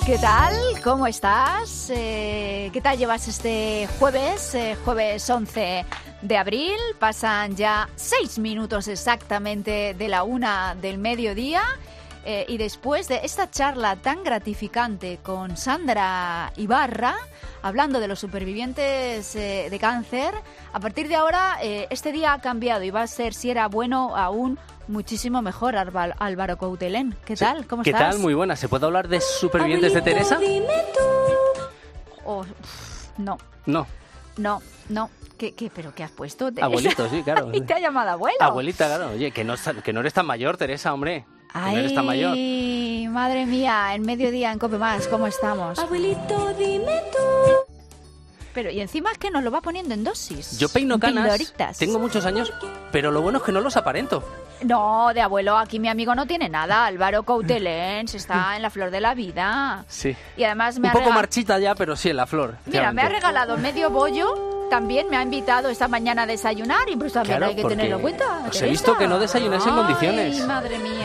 ¿Qué tal? ¿Cómo estás? ¿Qué tal llevas este jueves? Jueves 11 de abril. Pasan ya 6 minutos exactamente de la 1 del mediodía. Y después de esta charla tan gratificante con Sandra Ibarra, hablando de los supervivientes de cáncer, a partir de ahora este día ha cambiado y va a ser, si era bueno, aún muchísimo mejor. Álvaro Coutelén, ¿qué tal? ¿Cómo estás? ¿Qué tal? Muy buena. ¿Se puede hablar de supervivientes de Teresa? Oh, no. No. No. ¿Pero qué has puesto? Abuelito, sí, claro. Y te ha llamado abuelo. Abuelita, claro. Oye, que no eres tan mayor, Teresa, hombre. Que no eres tan mayor. Ay, madre mía, en mediodía en Cope Más, ¿cómo estamos? Abuelito, dime tú. Pero, y encima es que nos lo va poniendo en dosis. Yo peino canas, pildoritas. tengo muchos años, pero lo bueno es que no los aparento. No, de abuelo, aquí mi amigo no tiene nada. Álvaro Coutelén está en la flor de la vida. Sí. Y además Un poco marchita ya, pero sí, en la flor. Mira, me ha regalado medio bollo. También me ha invitado esta mañana a desayunar y pues también claro, hay que tenerlo en cuenta. Os he visto que no desayunáis en condiciones. Ay,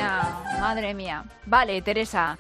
madre mía. Vale, Teresa,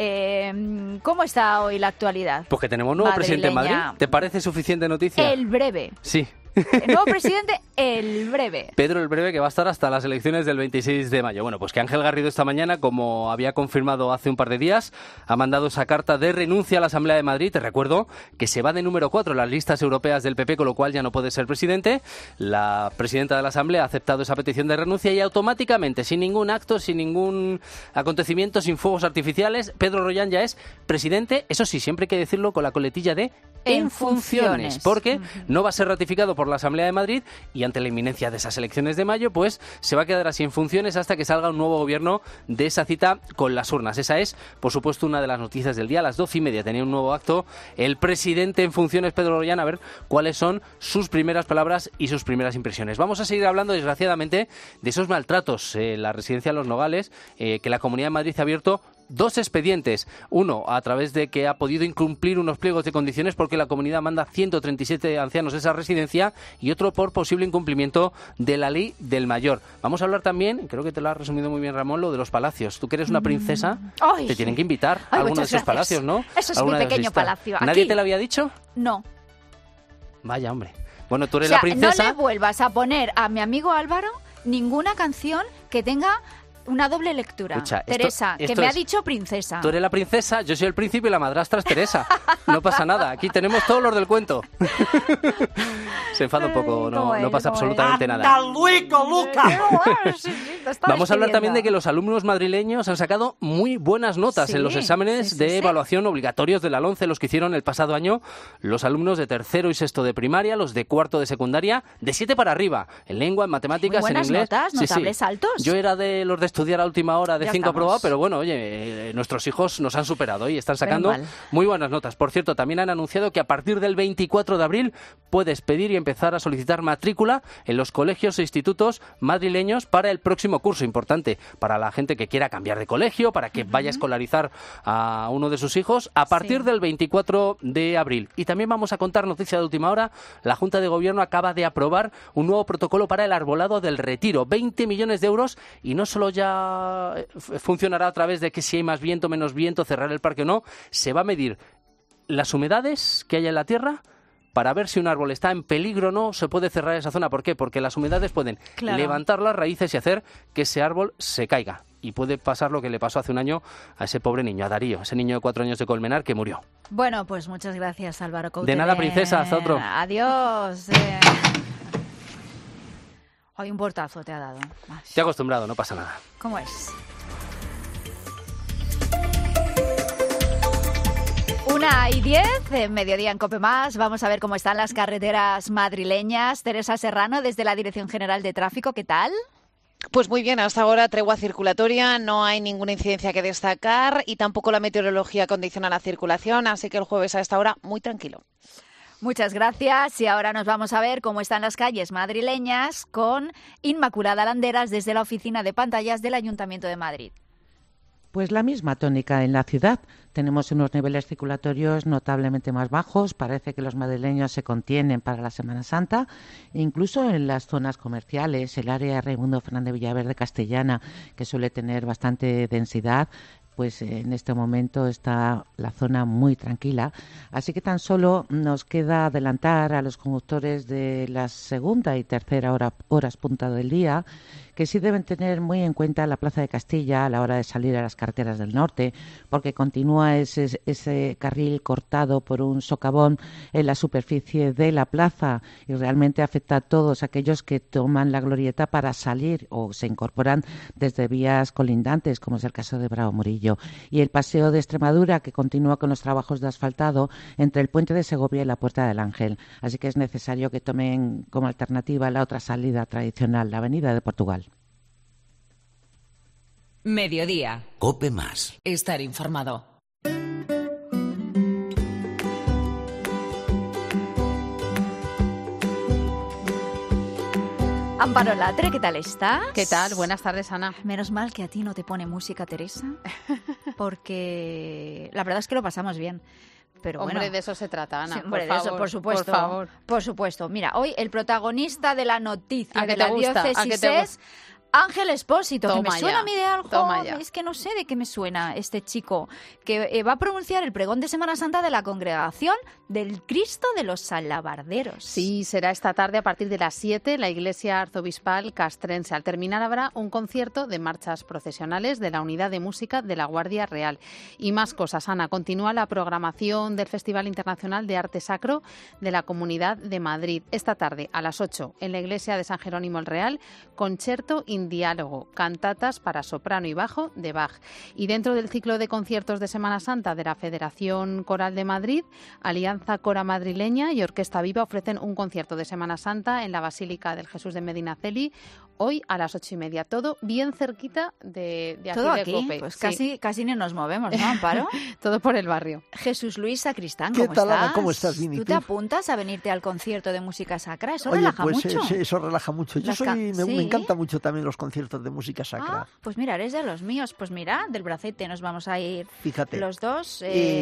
¿cómo está hoy la actualidad? Pues que tenemos nuevo presidente en Madrid. ¿Te parece suficiente noticia? El breve. Sí. El nuevo presidente, el breve. Pedro el Breve, que va a estar hasta las elecciones del 26 de mayo. Bueno, pues que Ángel Garrido esta mañana, como había confirmado hace un par de días, ha mandado esa carta de renuncia a la Asamblea de Madrid. Te recuerdo que se va de número 4 en las listas europeas del PP, con lo cual ya no puede ser presidente. La presidenta de la Asamblea ha aceptado esa petición de renuncia y automáticamente, sin ningún acto, sin ningún acontecimiento, sin fuegos artificiales, Pedro Rollán ya es presidente. Eso sí, siempre hay que decirlo con la coletilla de en funciones, porque no va a ser ratificado por la Asamblea de Madrid y ante la inminencia de esas elecciones de mayo, pues se va a quedar así en funciones hasta que salga un nuevo gobierno de esa cita con las urnas. Esa es, por supuesto, una de las noticias del día. A las 12:30 tenía un nuevo acto el presidente en funciones, Pedro Rollán, a ver cuáles son sus primeras palabras y sus primeras impresiones. Vamos a seguir hablando, desgraciadamente, de esos maltratos en la residencia Los Nogales, que la Comunidad de Madrid ha abierto 2 expedientes. Uno, a través de que ha podido incumplir unos pliegos de condiciones porque la comunidad manda 137 ancianos a esa residencia, y otro por posible incumplimiento de la ley del mayor. Vamos a hablar también, creo que te lo has resumido muy bien, Ramón, lo de los palacios. Tú que eres una princesa, te tienen que invitar a alguno de esos palacios, ¿no? Eso es mi pequeño palacio. ¿Nadie Aquí. te lo había dicho? No. Vaya, hombre. Bueno, tú eres la No princesa. le vuelvas a poner a mi amigo Álvaro ninguna canción que tenga una doble lectura. Escucha, Teresa, esto que me es, ha dicho princesa. Tú eres la princesa, yo soy el príncipe y la madrastra es Teresa. No pasa nada, aquí tenemos todos los del cuento. Se enfada un poco, no pasa absolutamente nada. Vamos a hablar también de que los alumnos madrileños han sacado muy buenas notas en los exámenes de evaluación obligatorios de la LOMCE, los que hicieron el pasado año los alumnos de tercero y sexto de primaria, los de cuarto de secundaria, de 7 para arriba, en lengua, en matemáticas, muy en inglés. Notas, notables altos. Yo era de los de estudiar a última hora de Ya 5 estamos. aprobado, pero bueno, oye, nuestros hijos nos han superado y están sacando muy buenas notas. Por cierto, también han anunciado que a partir del 24 de abril puedes pedir y empezar a solicitar matrícula en los colegios e institutos madrileños para el próximo curso. Importante para la gente que quiera cambiar de colegio, para que vaya a escolarizar a uno de sus hijos a partir del 24 de abril. Y también vamos a contar noticia de última hora. La Junta de Gobierno acaba de aprobar un nuevo protocolo para el arbolado del Retiro. 20 millones de euros, y no solo ya funcionará a través de que si hay más viento, menos viento, cerrar el parque o no, se va a medir las humedades que haya en la tierra para ver si un árbol está en peligro o no. Se puede cerrar esa zona. ¿Por qué? Porque las humedades pueden levantar las raíces y hacer que ese árbol se caiga. Y puede pasar lo que le pasó hace un año a ese pobre niño, a Darío, ese niño de 4 años de Colmenar que murió. Bueno, pues muchas gracias, Álvaro Coutelén. De nada, princesa, hasta otro. Adiós. Hoy un portazo te ha dado. Te he acostumbrado, no pasa nada. ¿Cómo es? 1:10, mediodía en Cope Más. Vamos a ver cómo están las carreteras madrileñas. Teresa Serrano, desde la Dirección General de Tráfico, ¿qué tal? Pues muy bien, hasta ahora tregua circulatoria, no hay ninguna incidencia que destacar y tampoco la meteorología condiciona la circulación, así que el jueves a esta hora muy tranquilo. Muchas gracias, y ahora nos vamos a ver cómo están las calles madrileñas con Inmaculada Landeras desde la oficina de pantallas del Ayuntamiento de Madrid. Pues la misma tónica en la ciudad. Tenemos unos niveles circulatorios notablemente más bajos. Parece que los madrileños se contienen para la Semana Santa. Incluso en las zonas comerciales, el área Raimundo Fernández Villaverde Castellana, que suele tener bastante densidad, pues en este momento está la zona muy tranquila. Así que tan solo nos queda adelantar a los conductores de la segunda y tercera horas punta del día, que sí deben tener muy en cuenta la Plaza de Castilla a la hora de salir a las carreteras del norte, porque continúa ese carril cortado por un socavón en la superficie de la plaza y realmente afecta a todos aquellos que toman la glorieta para salir o se incorporan desde vías colindantes, como es el caso de Bravo Murillo. Y el Paseo de Extremadura, que continúa con los trabajos de asfaltado entre el Puente de Segovia y la Puerta del Ángel. Así que es necesario que tomen como alternativa la otra salida tradicional, la Avenida de Portugal. Mediodía. COPE más. Estar informado. Amparo Latre, ¿qué tal estás? ¿Qué tal? Buenas tardes, Ana. Menos mal que a ti no te pone música, Teresa, porque la verdad es que lo pasamos bien. Pero Hombre, bueno, de eso se trata, Ana. Sí, hombre, por de favor, eso, por supuesto. Por favor. Por supuesto. Mira, hoy el protagonista de la noticia ¿A de qué la te gusta? ¿A qué diócesis te es Ángel Expósito, que Toma me suena ya, a mí de algo. toma ya. Es que no sé de qué me suena este chico, que va a pronunciar el pregón de Semana Santa de la Congregación del Cristo de los Alabarderos. Sí, será esta tarde a partir de las 7 en la Iglesia Arzobispal Castrense. Al terminar habrá un concierto de marchas procesionales de la Unidad de Música de la Guardia Real. Y más cosas, Ana. Continúa la programación del Festival Internacional de Arte Sacro de la Comunidad de Madrid. Esta tarde a las 8 en la Iglesia de San Jerónimo el Real, concierto in diálogo, cantatas para soprano y bajo de Bach. Y dentro del ciclo de conciertos de Semana Santa de la Federación Coral de Madrid, Alianza Cora Madrileña y Orquesta Viva ofrecen un concierto de Semana Santa en la Basílica del Jesús de Medinaceli hoy a las 8:30. Todo bien cerquita de aquí Todo de aquí, COPE. pues Sí. casi ni nos movemos, ¿no, Amparo? Todo por el barrio. Jesús Luis Sacristán, ¿Qué ¿cómo tal, estás? Ana? ¿Cómo estás? Bien, ¿y ¿Tú tú? te apuntas a venirte al concierto de música sacra? Eso Oye, relaja pues mucho. eso relaja mucho. Yo Las ca- me ¿Sí? encanta mucho también los conciertos de música sacra. Ah, pues mira, eres de los míos. Pues mira, del Bracete nos vamos a ir Fíjate. los dos.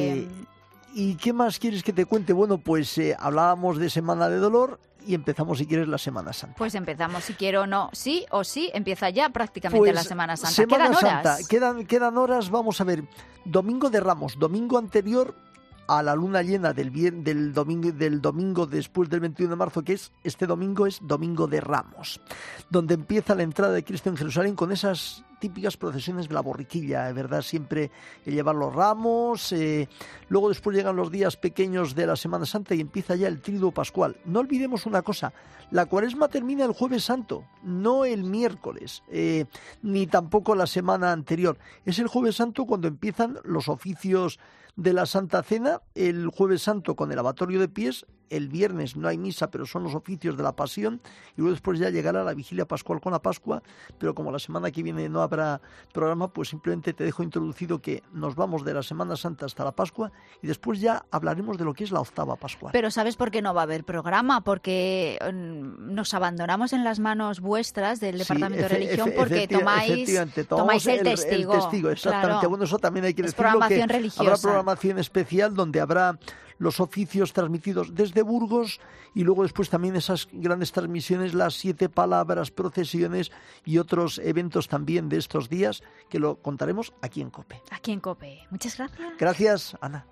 ¿Y qué más quieres que te cuente? Bueno, pues hablábamos de Semana de Dolor y empezamos, si quieres, la Semana Santa. Pues empezamos, si quiero o no. Sí o sí, empieza ya prácticamente Pues, la Semana Santa. Semana ¿Quedan Santa, horas? quedan horas, vamos a ver. Domingo de Ramos, domingo anterior a la luna llena del domingo después del 21 de marzo, que es este domingo, es Domingo de Ramos, donde empieza la entrada de Cristo en Jerusalén con esas típicas procesiones de la borriquilla, ¿verdad? Siempre llevar los ramos, luego después llegan los días pequeños de la Semana Santa y empieza ya el Tríduo Pascual. No olvidemos una cosa, la Cuaresma termina el Jueves Santo, no el miércoles, ni tampoco la semana anterior. Es el Jueves Santo cuando empiezan los oficios de la Santa Cena, el Jueves Santo con el lavatorio de pies, el viernes no hay misa, pero son los oficios de la Pasión, y luego después ya llegará la Vigilia Pascual con la Pascua, pero como la semana que viene no habrá programa, pues simplemente te dejo introducido que nos vamos de la Semana Santa hasta la Pascua, y después ya hablaremos de lo que es la octava Pascual. Pero ¿sabes por qué no va a haber programa? Porque nos abandonamos en las manos vuestras del Departamento de Religión porque tomáis el testigo. El testigo, exactamente. Claro. Bueno, eso también hay que Es decirlo, programación que religiosa. habrá programación especial donde habrá los oficios transmitidos desde Burgos y luego después también esas grandes transmisiones, las 7 palabras, procesiones y otros eventos también de estos días que lo contaremos aquí en COPE. Aquí en COPE. Muchas gracias. Gracias, Ana.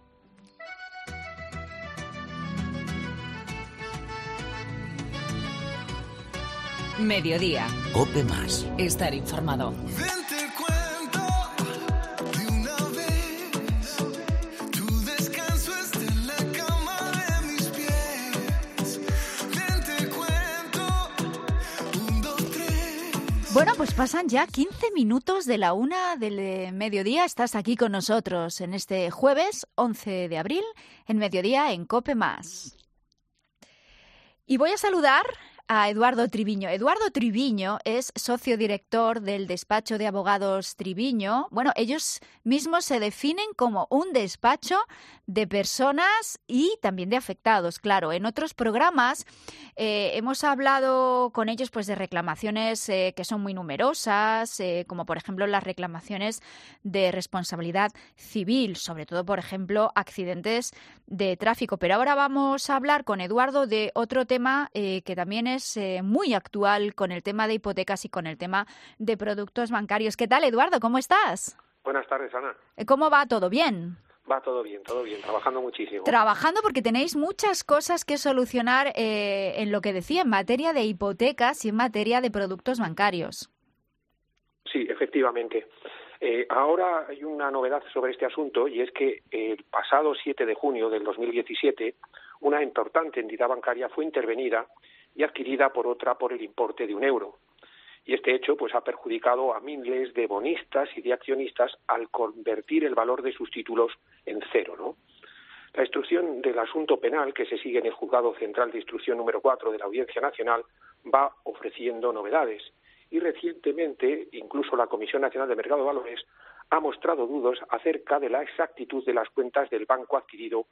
Mediodía. COPE más. Estar informado. Bueno, pues pasan ya 15 minutos de la 1 del mediodía. Estás aquí con nosotros en este jueves 11 de abril, en Mediodía en COPE+. Y voy a saludar a Eduardo Triviño. Eduardo Triviño es socio director del despacho de abogados Triviño. Bueno, ellos mismos se definen como un despacho de personas y también de afectados. Claro, en otros programas hemos hablado con ellos pues de reclamaciones que son muy numerosas, como por ejemplo las reclamaciones de responsabilidad civil, sobre todo por ejemplo accidentes de tráfico. Pero ahora vamos a hablar con Eduardo de otro tema que también es muy actual, con el tema de hipotecas y con el tema de productos bancarios. ¿Qué tal, Eduardo? ¿Cómo estás? Buenas tardes, Ana. ¿Cómo va? ¿Todo bien? Va todo bien, trabajando muchísimo. Trabajando porque tenéis muchas cosas que solucionar en lo que decía, en materia de hipotecas y en materia de productos bancarios. Sí, efectivamente. Ahora hay una novedad sobre este asunto y es que el pasado 7 de junio del 2017 una importante entidad bancaria fue intervenida y adquirida por otra por el importe de €1. Y este hecho pues ha perjudicado a miles de bonistas y de accionistas al convertir el valor de sus títulos en cero, ¿no? La instrucción del asunto penal que se sigue en el Juzgado Central de Instrucción número 4 de la Audiencia Nacional va ofreciendo novedades. Y recientemente, incluso la Comisión Nacional de Mercado de Valores ha mostrado dudas acerca de la exactitud de las cuentas del banco adquirido,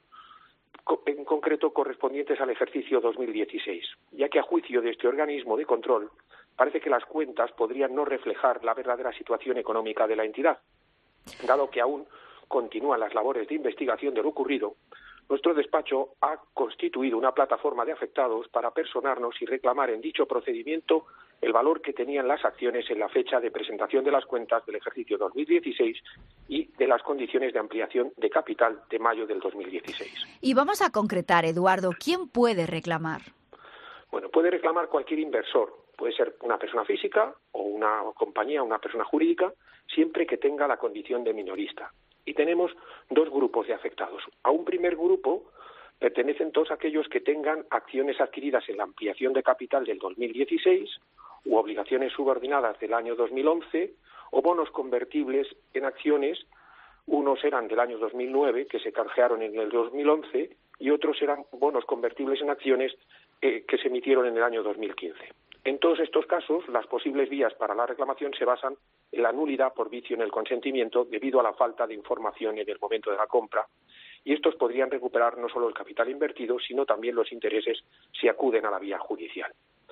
en concreto correspondientes al ejercicio 2016, ya que a juicio de este organismo de control parece que las cuentas podrían no reflejar la verdadera situación económica de la entidad. Dado que aún continúan las labores de investigación de lo ocurrido, nuestro despacho ha constituido una plataforma de afectados para personarnos y reclamar en dicho procedimiento el valor que tenían las acciones en la fecha de presentación de las cuentas del ejercicio 2016 y de las condiciones de ampliación de capital de mayo del 2016. Y vamos a concretar, Eduardo, ¿quién puede reclamar? Bueno, puede reclamar cualquier inversor, puede ser una persona física o una compañía, una persona jurídica, siempre que tenga la condición de minorista. Y tenemos dos grupos de afectados. A un primer grupo pertenecen todos aquellos que tengan acciones adquiridas en la ampliación de capital del 2016 u obligaciones subordinadas del año 2011 o bonos convertibles en acciones. Unos eran del año 2009 que se canjearon en el 2011 y otros eran bonos convertibles en acciones que se emitieron en el año 2015. En todos estos casos, las posibles vías para la reclamación se basan en la nulidad por vicio en el consentimiento debido a la falta de información en el momento de la compra, y estos podrían recuperar no solo el capital invertido, sino también los intereses si acuden a la vía judicial.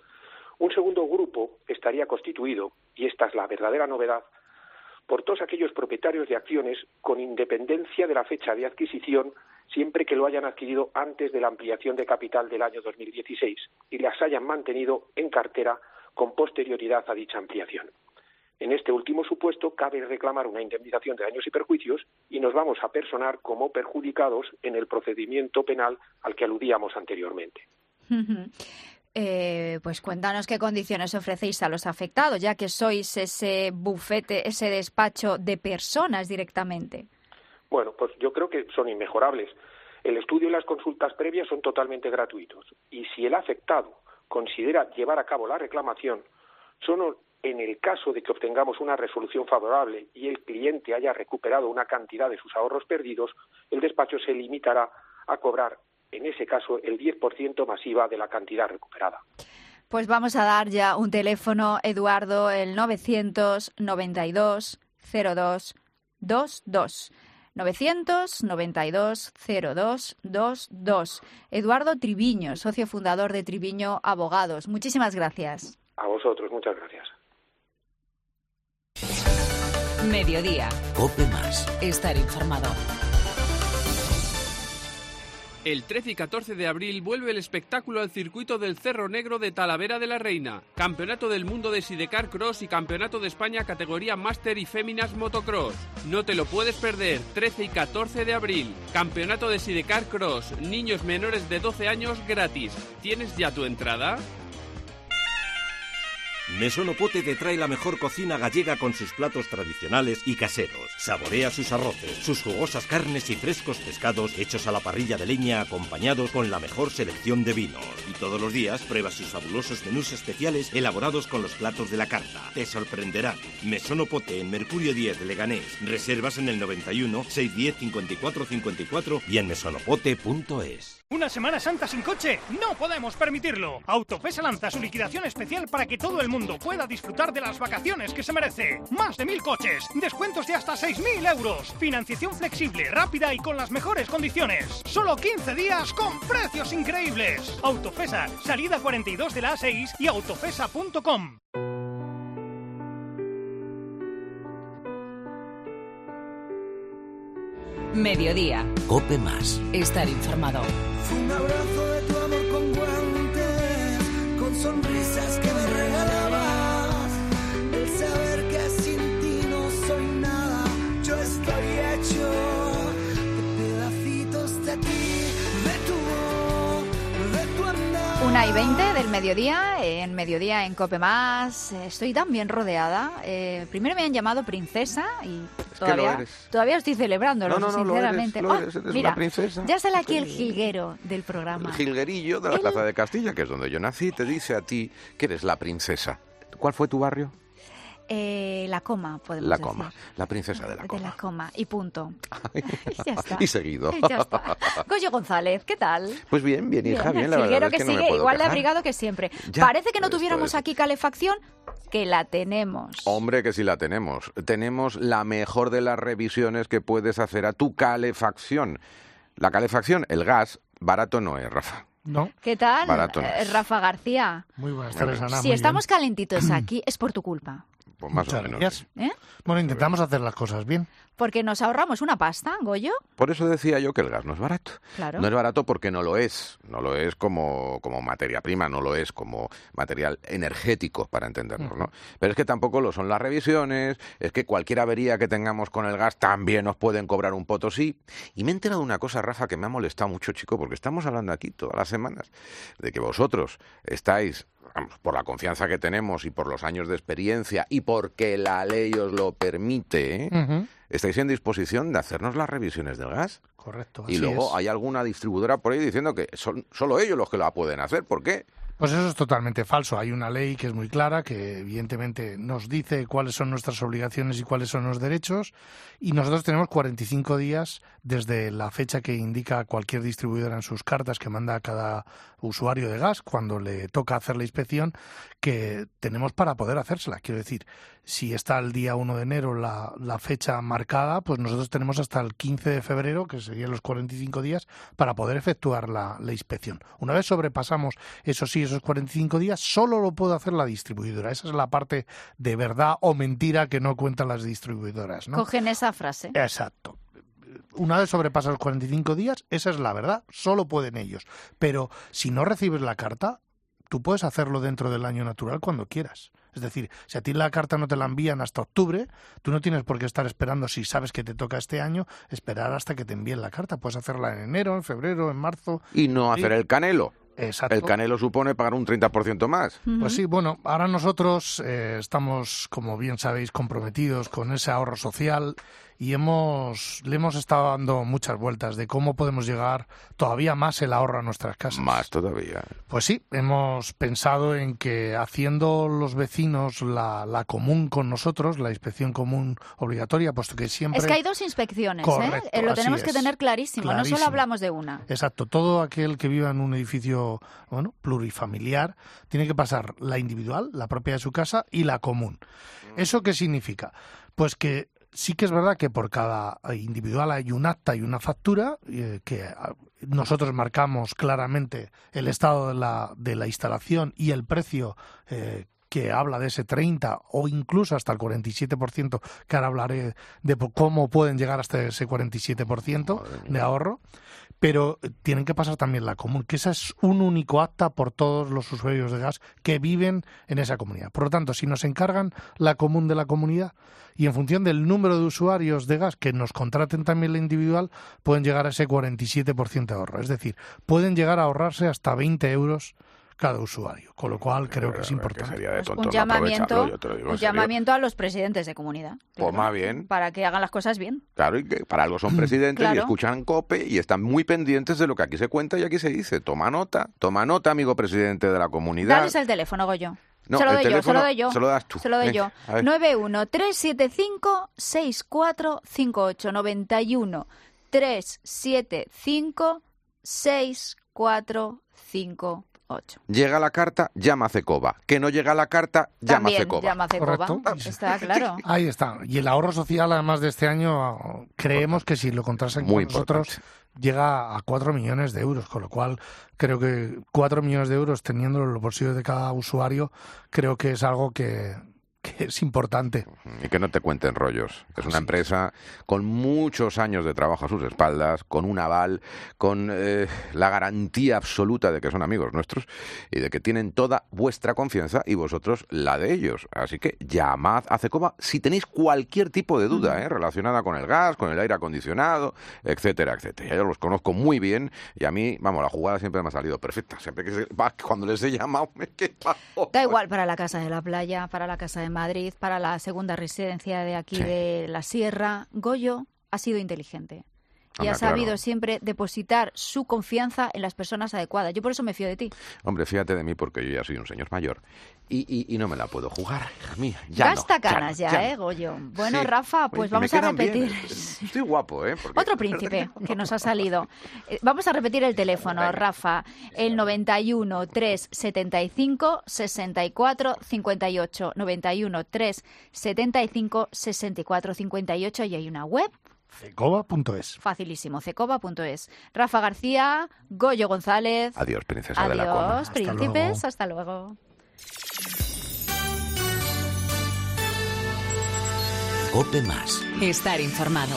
Un segundo grupo estaría constituido, y esta es la verdadera novedad, por todos aquellos propietarios de acciones con independencia de la fecha de adquisición, siempre que lo hayan adquirido antes de la ampliación de capital del año 2016 y las hayan mantenido en cartera con posterioridad a dicha ampliación. En este último supuesto, cabe reclamar una indemnización de daños y perjuicios y nos vamos a personar como perjudicados en el procedimiento penal al que aludíamos anteriormente. Pues cuéntanos qué condiciones ofrecéis a los afectados, ya que sois ese bufete, ese despacho de personas directamente. Bueno, pues yo creo que son inmejorables. El estudio y las consultas previas son totalmente gratuitos. Y si el afectado considera llevar a cabo la reclamación, solo en el caso de que obtengamos una resolución favorable y el cliente haya recuperado una cantidad de sus ahorros perdidos, el despacho se limitará a cobrar, en ese caso, el 10% masiva de la cantidad recuperada. Pues vamos a dar ya un teléfono, Eduardo, el 992 02 22. 992 02 22. Eduardo Triviño, socio fundador de Triviño Abogados. Muchísimas gracias. A vosotros, muchas gracias. Mediodía. COPE Más. Estar informado. El 13 y 14 de abril vuelve el espectáculo al circuito del Cerro Negro de Talavera de la Reina. Campeonato del Mundo de Sidecar Cross y Campeonato de España categoría Máster y Féminas Motocross. No te lo puedes perder, 13 y 14 de abril. Campeonato de Sidecar Cross, niños menores de 12 años gratis. ¿Tienes ya tu entrada? Mesono Pote te trae la mejor cocina gallega con sus platos tradicionales y caseros. Saborea sus arroces, sus jugosas carnes y frescos pescados hechos a la parrilla de leña acompañados con la mejor selección de vinos. Y todos los días prueba sus fabulosos menús especiales elaborados con los platos de la carta. Te sorprenderán. Mesono Pote en Mercurio 10 Leganés. Reservas en el 91 610 54 54 y en mesonopote.es. ¿Una Semana Santa sin coche? ¡No podemos permitirlo! Autofesa lanza su liquidación especial para que todo el mundo pueda disfrutar de las vacaciones que se merece. Más de 1.000 coches, descuentos de hasta 6.000 euros, financiación flexible, rápida y con las mejores condiciones. Solo 15 días con precios increíbles. Autofesa, salida 42 de la A6 y autofesa.com. Mediodía. COPE Más. Estar informado. Fue un abrazo de tu amor con guantes, con sonrisas que me regalabas. El saber que sin ti no soy nada, yo 1:20 del mediodía, en Mediodía en COPE+. Estoy tan bien rodeada. Primero me han llamado princesa y todavía estoy celebrándolo, sinceramente. Lo eres Mira, una princesa. ya sale aquí el jilguero del programa. El jilguerillo de la Plaza de Castilla, que es donde yo nací, te dice a ti que eres la princesa. ¿Cuál fue tu barrio? La Coma, podemos La decir. Coma, la princesa de la Coma. De la Coma, y punto. Ya está. Y seguido. Ya está. Goyo González, ¿qué tal? Pues bien, hija, bien, la El verdad jilguero es que que no me sigue puedo igual de quejar. abrigado que siempre. Ya, Parece que no esto tuviéramos es. aquí calefacción, que la tenemos. Hombre, que sí la tenemos. Tenemos la mejor de las revisiones que puedes hacer a tu calefacción. La calefacción, el gas, barato no es, Rafa. No. ¿Qué tal, Barato no es. Rafa García? Muy buenas tardes, Ana. Si muy estamos calentitos aquí, es por tu culpa. Pues más Muchas o menos. gracias. ¿Eh? Bueno, intentamos hacer las cosas bien. Porque nos ahorramos una pasta, Goyo. Por eso decía yo que el gas no es barato. Claro. No es barato porque no lo es. No lo es como materia prima, no lo es como material energético, para entendernos, ¿no? Pero es que tampoco lo son las revisiones, es que cualquier avería que tengamos con el gas también nos pueden cobrar un potosí. Y me he enterado de una cosa, Rafa, que me ha molestado mucho, chico, porque estamos hablando aquí todas las semanas de que vosotros estáis, vamos, por la confianza que tenemos y por los años de experiencia y porque la ley os lo permite, estáis en disposición de hacernos las revisiones del gas. Correcto. Y así luego es. hay alguna distribuidora por ahí diciendo que son solo ellos los que la pueden hacer. ¿Por qué? Pues eso es totalmente falso. Hay una ley que es muy clara, que evidentemente nos dice cuáles son nuestras obligaciones y cuáles son los derechos, y nosotros tenemos 45 días desde la fecha que indica cualquier distribuidora en sus cartas que manda a cada usuario de gas cuando le toca hacer la inspección, que tenemos para poder hacérsela. Quiero decir, si está el día 1 de enero la fecha marcada, pues nosotros tenemos hasta el 15 de febrero, que serían los 45 días, para poder efectuar la inspección. Una vez sobrepasamos, eso sí, esos 45 días, solo lo puede hacer la distribuidora. Esa es la parte de verdad o mentira que no cuentan las distribuidoras, ¿no? Cogen esa frase. Exacto. Una vez sobrepasa los 45 días, esa es la verdad, solo pueden ellos. Pero si no recibes la carta, tú puedes hacerlo dentro del año natural cuando quieras. Es decir, si a ti la carta no te la envían hasta octubre, tú no tienes por qué estar esperando, si sabes que te toca este año, esperar hasta que te envíen la carta. Puedes hacerla en enero, en febrero, en marzo. Y no hacer el canelo. Exacto. El canelo supone pagar un 30% más. Pues sí, bueno, ahora nosotros estamos, como bien sabéis, comprometidos con ese ahorro social y le hemos estado dando muchas vueltas de cómo podemos llegar todavía más el ahorro a nuestras casas. Más todavía. Pues sí, hemos pensado en que haciendo los vecinos la común con nosotros, la inspección común obligatoria, puesto que siempre... Es que hay dos inspecciones, Correcto, lo tenemos así que es. tener clarísimo, no solo hablamos de una. Exacto, todo aquel que viva en un edificio plurifamiliar tiene que pasar la individual, la propia de su casa, y la común. ¿Eso qué significa? Pues que sí que es verdad que por cada individual hay un acta y una factura que nosotros marcamos claramente el estado de la instalación y el precio que habla de ese 30 o incluso hasta el 47%, que ahora hablaré de cómo pueden llegar hasta ese 47% de ahorro, pero tienen que pasar también la común, que esa es un único acta por todos los usuarios de gas que viven en esa comunidad. Por lo tanto, si nos encargan la común de la comunidad y en función del número de usuarios de gas que nos contraten también la individual, pueden llegar a ese 47% de ahorro. Es decir, pueden llegar a ahorrarse hasta 20 euros cada usuario, con lo cual creo que es importante. Un llamamiento a los presidentes de comunidad. Pues más bien. Para que hagan las cosas bien. Claro, y que para algo son presidentes Claro. y escuchan COPE y están muy pendientes de lo que aquí se cuenta y aquí se dice. Toma nota, amigo presidente de la comunidad. Dales el teléfono, Goyo. No, se lo el doy yo, teléfono se lo doy yo. se lo das tú. Se lo doy Venga, yo. a ver. 91-375-6458. 91-375-6458. Llega la carta, llama a Cecova. Que no llega la carta, llama a También Cecova. llama a Cecova. Correcto. Está claro. Ahí está. Y el ahorro social, además de este año, creemos que si lo contrasen con Muy nosotros, llega a 4 millones de euros, con lo cual creo que 4 millones de euros teniéndolo en los bolsillos de cada usuario, creo que es algo que que es importante. Y que no te cuenten rollos. Es una empresa con muchos años de trabajo a sus espaldas, con un aval, con la garantía absoluta de que son amigos nuestros y de que tienen toda vuestra confianza y vosotros la de ellos. Así que llamad a Cecoba si tenéis cualquier tipo de duda relacionada con el gas, con el aire acondicionado, etcétera, etcétera. Yo los conozco muy bien y a mí, vamos, la jugada siempre me ha salido perfecta. Siempre que cuando les he llamado, ¿qué pasó? Da igual para la casa de la playa, para la casa de Madrid, para la segunda residencia de aquí de la Sierra. Goyo ha sido inteligente y ha sabido siempre depositar su confianza en las personas adecuadas. Yo por eso me fío de ti. Hombre, fíjate de mí porque yo ya soy un señor mayor y no me la puedo jugar, hija mía. Gasta canas ya, Goyo. Bueno, sí. Rafa, pues vamos a repetir. Bien. Estoy guapo, porque... Otro príncipe que nos ha salido. Vamos a repetir el teléfono, Rafa. El 91 375 64 58. 91 375 64 58 y hay una web. Cecoba.es. Facilísimo, cecoba.es. Rafa García, Goyo González. Adiós, princesa de la coma. Adiós, príncipes. Hasta luego. COPE Más. Estar informado.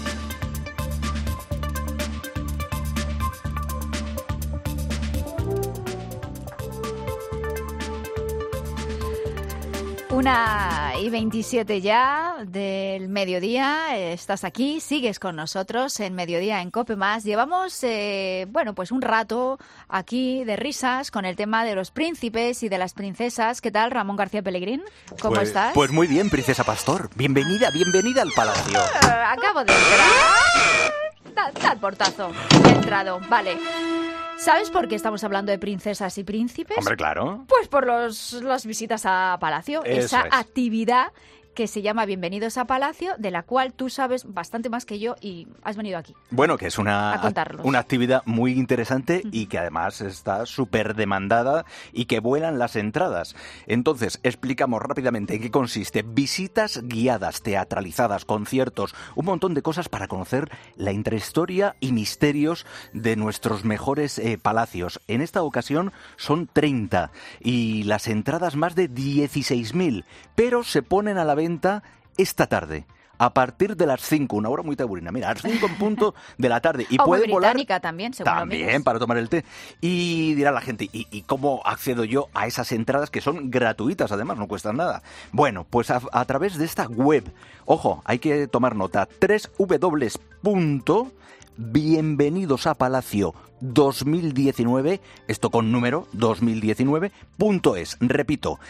Una y 27 ya del mediodía, estás aquí, sigues con nosotros en Mediodía en COPE Más. Llevamos, pues un rato aquí de risas con el tema de los príncipes y de las princesas. ¿Qué tal, Ramón García Pellegrín? ¿Cómo estás? Pues muy bien, princesa Pastor. Bienvenida al palacio. Acabo de entrar. Tal portazo. He entrado, vale. ¿Sabes por qué estamos hablando de princesas y príncipes? Hombre, claro. Pues por las visitas a Palacio. Esa actividad que se llama Bienvenidos a Palacio, de la cual tú sabes bastante más que yo y has venido aquí. Bueno, que es una actividad muy interesante y que además está súper demandada y que vuelan las entradas. Entonces, explicamos rápidamente en qué consiste. Visitas guiadas, teatralizadas, conciertos, un montón de cosas para conocer la intrahistoria y misterios de nuestros mejores palacios. En esta ocasión son 30 y las entradas más de 16.000, pero se ponen a la venta esta tarde, a partir de las 5, una hora muy taurina. Mira, a las 5 en punto de la tarde. Y puede volar también, según también para tomar el té. Y dirá la gente, ¿y cómo accedo yo a esas entradas que son gratuitas, además, no cuestan nada? Bueno, pues a través de esta web. Ojo, hay que tomar nota. www.bienvenidosapalacio 2019, esto con número 2019.es. Repito,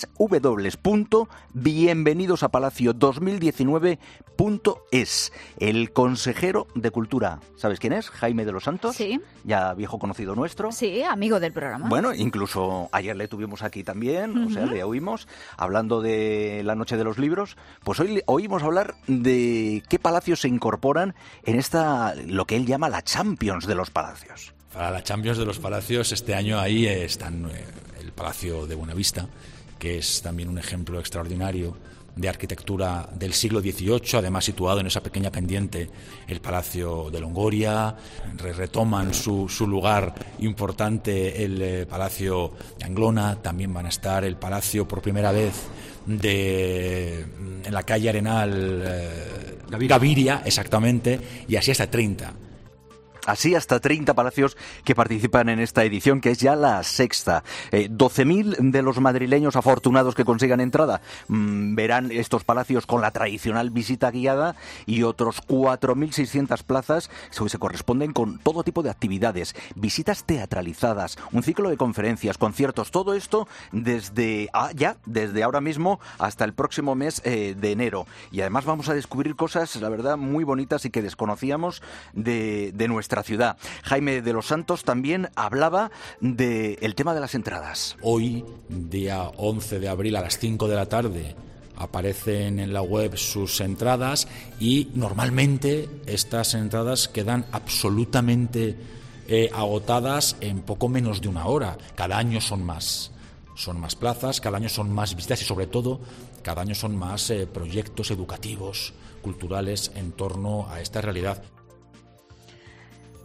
www.bienvenidosapalacio 2019.es. El consejero de Cultura, ¿sabes quién es? Jaime de los Santos. Sí. Ya viejo conocido nuestro. Sí, amigo del programa. Bueno, incluso ayer le tuvimos aquí también, o sea, le oímos hablando de la Noche de los Libros. Pues hoy le oímos hablar de qué palacios se incorporan en lo que él llama la Champions de los palacios. Para la Champions de los Palacios, este año ahí están el Palacio de Buenavista, que es también un ejemplo extraordinario de arquitectura del siglo XVIII, además situado en esa pequeña pendiente, el Palacio de Longoria. Retoman su lugar importante el Palacio de Anglona, también van a estar el Palacio por primera vez en la calle Arenal Gaviria, exactamente, y así hasta 30. Así hasta 30 palacios que participan en esta edición, que es ya la sexta. 12.000 de los madrileños afortunados que consigan entrada verán estos palacios con la tradicional visita guiada, y otros 4.600 plazas se corresponden con todo tipo de actividades, visitas teatralizadas, un ciclo de conferencias, conciertos, todo esto desde ahora mismo hasta el próximo mes de enero. Y además vamos a descubrir cosas, la verdad, muy bonitas y que desconocíamos de nuestra ciudad. Jaime de los Santos también hablaba del tema de las entradas. Hoy, día 11 de abril a las 5 de la tarde, aparecen en la web sus entradas y normalmente estas entradas quedan absolutamente agotadas en poco menos de una hora. Cada año son más plazas, cada año son más visitas y sobre todo cada año son más proyectos educativos, culturales en torno a esta realidad.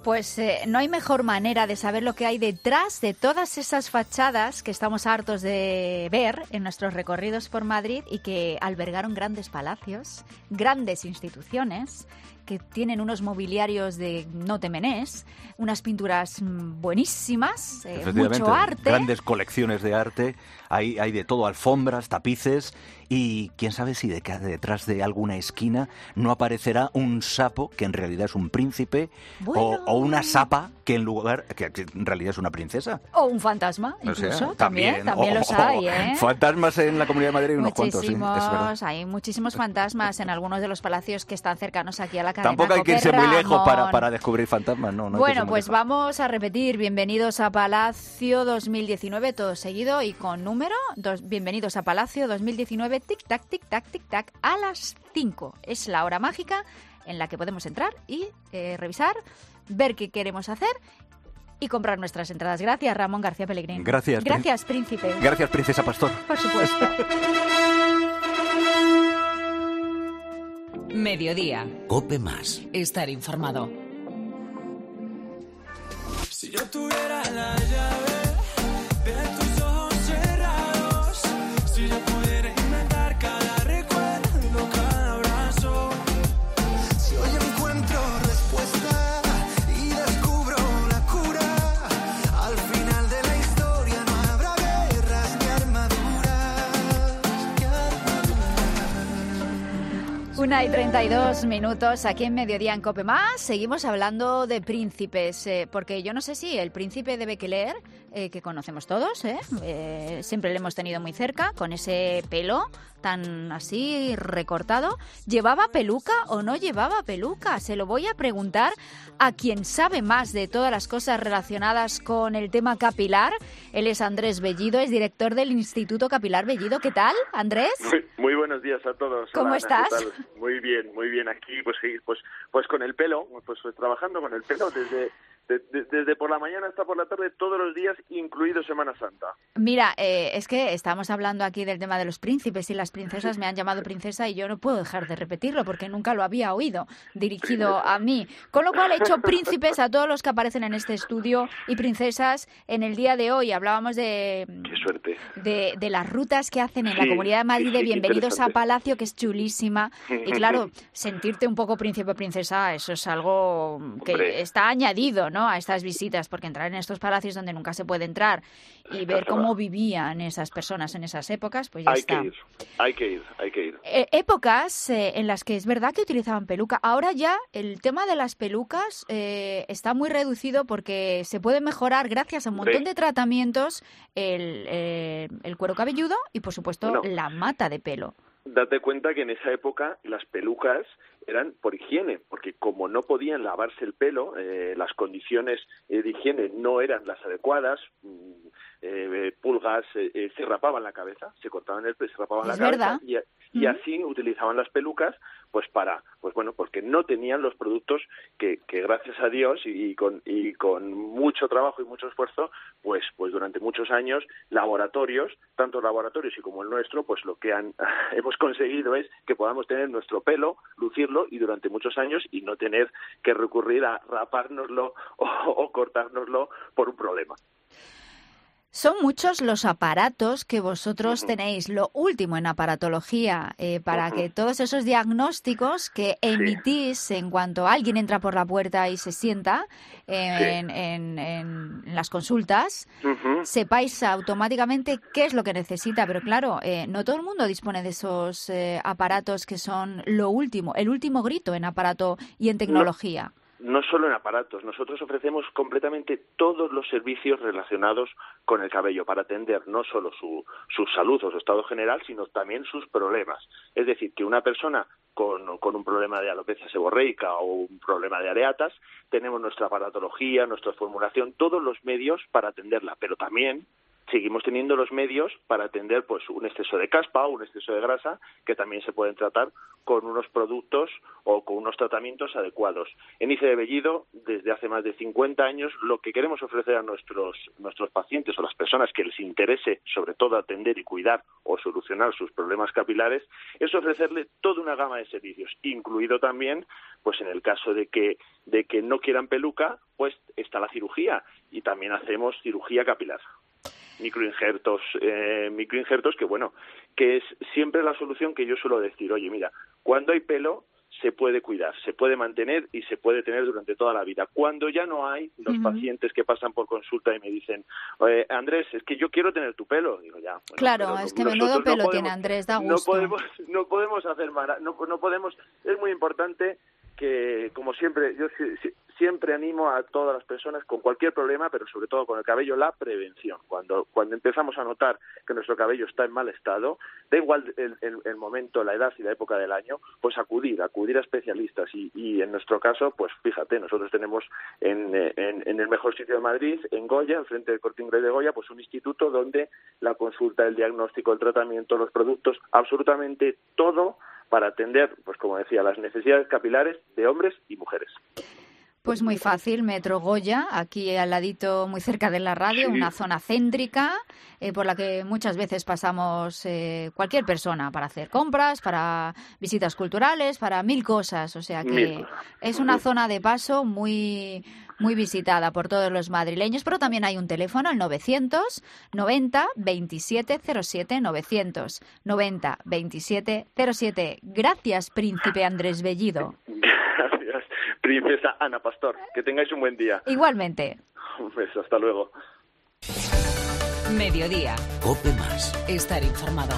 Pues no hay mejor manera de saber lo que hay detrás de todas esas fachadas que estamos hartos de ver en nuestros recorridos por Madrid y que albergaron grandes palacios, grandes instituciones, que tienen unos mobiliarios de no te menés, unas pinturas buenísimas, mucho arte. Grandes colecciones de arte, hay de todo, alfombras, tapices, y quién sabe si detrás de alguna esquina no aparecerá un sapo que en realidad es un príncipe, o una sapa que en realidad es una princesa. O un fantasma, incluso, o sea, también los hay, ¿eh? Fantasmas en la Comunidad de Madrid hay unos cuantos, sí, es verdad. Hay muchísimos fantasmas en algunos de los palacios que están cercanos aquí a la cadena. Tampoco hay que irse muy lejos para descubrir fantasmas, no. Bueno, pues vamos a repetir. Bienvenidos a Palacio 2019, todo seguido y con número. Bienvenidos a Palacio 2019, tic-tac, tic-tac, tic-tac, a las 5. Es la hora mágica en la que podemos entrar y revisar, ver qué queremos hacer y comprar nuestras entradas. Gracias, Ramón García Pellegrín. Gracias. Gracias, príncipe. Gracias, princesa Pastor. Por supuesto. Mediodía. COPE más. Estar informado. Si yo tuviera la llave de tus ojos cerrados, si yo pudiera inventar cada recuerdo, cada abrazo, si hoy encuentro respuesta y descubro la cura, al final de la historia no habrá guerras ni armaduras. 1:32 aquí en Mediodía en COPE más. Seguimos hablando de príncipes, porque yo no sé si el príncipe de Bekeler, que conocemos todos, siempre le hemos tenido muy cerca, con ese pelo tan así recortado, ¿llevaba peluca o no llevaba peluca? Se lo voy a preguntar a quien sabe más de todas las cosas relacionadas con el tema capilar. Él es Andrés Bellido, es director del Instituto Capilar Bellido. ¿Qué tal, Andrés? Muy buenos días a todos. ¿Cómo Hola, estás? ¿qué tal? Muy bien aquí, pues con el pelo, pues trabajando con el pelo desde por la mañana hasta por la tarde, todos los días, incluido Semana Santa. Mira, es que estamos hablando aquí del tema de los príncipes y las princesas. Me han llamado princesa y yo no puedo dejar de repetirlo porque nunca lo había oído dirigido a mí. Con lo cual he hecho príncipes a todos los que aparecen en este estudio y princesas en el día de hoy. Hablábamos de... ¡Qué suerte! De las rutas que hacen en la Comunidad de Madrid de Bienvenidos a Palacio, que es chulísima. Y claro, sentirte un poco príncipe o princesa, eso es algo que está añadido, ¿no?, a estas visitas, porque entrar en estos palacios donde nunca se puede entrar y ver cómo vivían esas personas en esas épocas, pues ya está. Hay que ir. Épocas en las que es verdad que utilizaban peluca. Ahora ya el tema de las pelucas está muy reducido porque se puede mejorar gracias a un montón de tratamientos el cuero cabelludo y, por supuesto, la mata de pelo. Date cuenta que en esa época las pelucas eran por higiene, porque como no podían lavarse el pelo, las condiciones de higiene no eran las adecuadas, pulgas se rapaban la cabeza, se cortaban el pelo, se rapaban la cabeza y así utilizaban las pelucas porque no tenían los productos que gracias a Dios y con mucho trabajo y mucho esfuerzo, pues durante muchos años laboratorios, tanto laboratorios y como el nuestro, pues lo que hemos conseguido es que podamos tener nuestro pelo, lucirlo y durante muchos años y no tener que recurrir a rapárnoslo o cortárnoslo por un problema. Son muchos los aparatos que vosotros tenéis, lo último en aparatología, para que todos esos diagnósticos que emitís en cuanto alguien entra por la puerta y se sienta en las consultas, sepáis automáticamente qué es lo que necesita. Pero claro, no todo el mundo dispone de esos aparatos que son lo último, el último grito en aparato y en tecnología. No solo en aparatos, nosotros ofrecemos completamente todos los servicios relacionados con el cabello para atender no solo su salud o su estado general, sino también sus problemas. Es decir, que una persona con un problema de alopecia seborreica o un problema de areatas, tenemos nuestra aparatología, nuestra formulación, todos los medios para atenderla, pero también seguimos teniendo los medios para atender pues un exceso de caspa o un exceso de grasa, que también se pueden tratar con unos productos o con unos tratamientos adecuados. En ICE de Bellido, desde hace más de 50 años, lo que queremos ofrecer a nuestros pacientes o las personas que les interese, sobre todo atender y cuidar o solucionar sus problemas capilares, es ofrecerle toda una gama de servicios, incluido también, pues en el caso de que no quieran peluca, pues está la cirugía, y también hacemos cirugía capilar. Microinjertos que bueno, que es siempre la solución que yo suelo decir. Oye, mira, cuando hay pelo se puede cuidar, se puede mantener y se puede tener durante toda la vida. Cuando ya no hay, los pacientes que pasan por consulta y me dicen, Andrés, es que yo quiero tener tu pelo. Digo, ya. Bueno, claro, es que menudo pelo tiene Andrés, da gusto. No podemos hacer no podemos. Es muy importante que, como siempre, yo siempre animo a todas las personas con cualquier problema, pero sobre todo con el cabello, la prevención. Cuando empezamos a notar que nuestro cabello está en mal estado, da igual el momento, la edad y la época del año, pues acudir a especialistas. Y en nuestro caso, pues fíjate, nosotros tenemos en el mejor sitio de Madrid, en Goya, enfrente del Corte Inglés de Goya, pues un instituto donde la consulta, el diagnóstico, el tratamiento, los productos, absolutamente todo para atender, pues como decía, las necesidades capilares de hombres y mujeres. Pues muy fácil, Metro Goya, aquí al ladito, muy cerca de la radio, sí. Una zona céntrica por la que muchas veces pasamos cualquier persona para hacer compras, para visitas culturales, para mil cosas. O sea que es una zona de paso muy visitada por todos los madrileños, pero también hay un teléfono, el 990 27 07, 990 27 07. Gracias, Príncipe Andrés Bellido. Gracias, Princesa Ana Pastor. Que tengáis un buen día. Igualmente. Un beso, hasta luego. Mediodía. COPE más. Estar informado.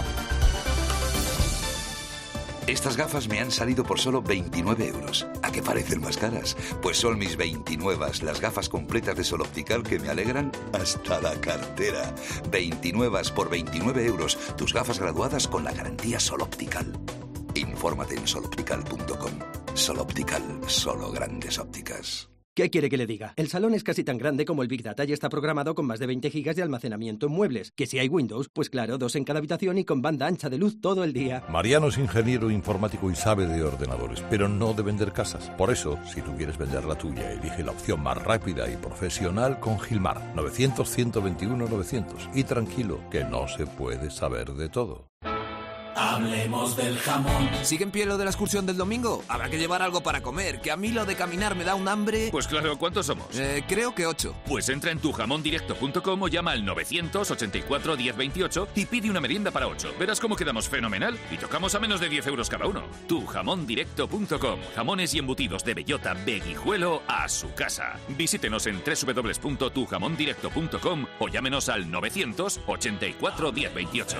Estas gafas me han salido por solo 29 euros. ¿A qué parecen más caras? Pues son mis 29, las gafas completas de Sol Optical que me alegran hasta la cartera. 29 por 29 euros. Tus gafas graduadas con la garantía Sol Optical. Infórmate en soloptical.com. Sol Optical, solo grandes ópticas. ¿Qué quiere que le diga? El salón es casi tan grande como el Big Data y está programado con más de 20 gigas de almacenamiento en muebles. Que si hay Windows, pues claro, 2 en cada habitación y con banda ancha de luz todo el día. Mariano es ingeniero informático y sabe de ordenadores, pero no de vender casas. Por eso, si tú quieres vender la tuya, elige la opción más rápida y profesional con Gilmar. 900-121-900. Y tranquilo, que no se puede saber de todo. Hablemos del jamón. ¿Sigue en pie lo de la excursión del domingo? Habrá que llevar algo para comer, que a mí lo de caminar me da un hambre. Pues claro, ¿cuántos somos? Creo que 8. Pues entra en tujamondirecto.com o llama al 984 1028 y pide una merienda para 8. Verás cómo quedamos fenomenal y tocamos a menos de 10 euros cada uno. Tujamondirecto.com. Jamones y embutidos de bellota, veguijuelo a su casa. Visítenos en www.tujamondirecto.com o llámenos al 984 1028.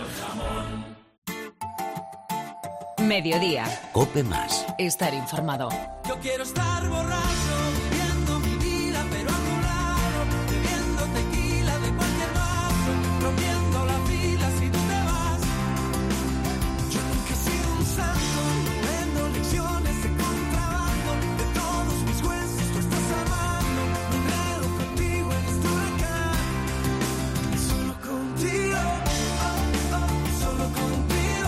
Mediodía. COPE más. Estar informado. Yo quiero estar borracho, viviendo mi vida, pero a tu lado, bebiendo tequila de cualquier vaso, rompiendo la fila si tú te vas. Yo nunca he sido un santo, aprendo lecciones de contrabando, de todos mis jueces tú estás amando, me enredo contigo en este huracán, solo contigo, solo contigo.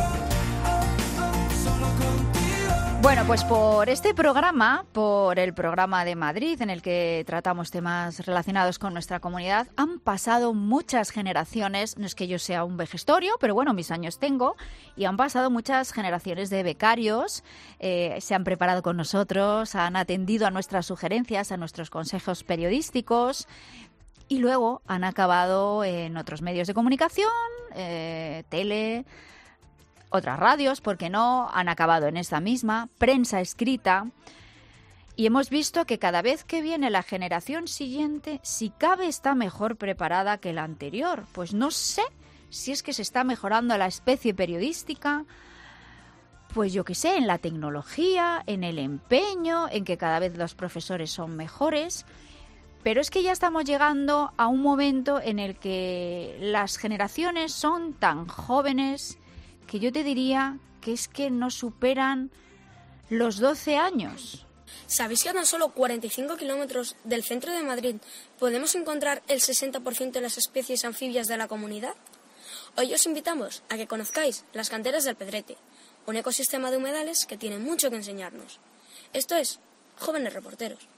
Bueno, pues por este programa, por el programa de Madrid, en el que tratamos temas relacionados con nuestra comunidad, han pasado muchas generaciones, no es que yo sea un vejestorio, pero bueno, mis años tengo, y han pasado muchas generaciones de becarios, se han preparado con nosotros, han atendido a nuestras sugerencias, a nuestros consejos periodísticos, y luego han acabado en otros medios de comunicación, tele, otras radios, ¿por qué no? Han acabado en esta misma, prensa escrita. Y hemos visto que cada vez que viene la generación siguiente, si cabe, está mejor preparada que la anterior. Pues no sé si es que se está mejorando la especie periodística, pues yo qué sé, en la tecnología, en el empeño, en que cada vez los profesores son mejores. Pero es que ya estamos llegando a un momento en el que las generaciones son tan jóvenes que yo te diría que es que no superan los 12 años. ¿Sabéis que a tan solo 45 kilómetros del centro de Madrid podemos encontrar el 60% de las especies anfibias de la comunidad? Hoy os invitamos a que conozcáis las canteras de Alpedrete, un ecosistema de humedales que tiene mucho que enseñarnos. Esto es Jóvenes Reporteros.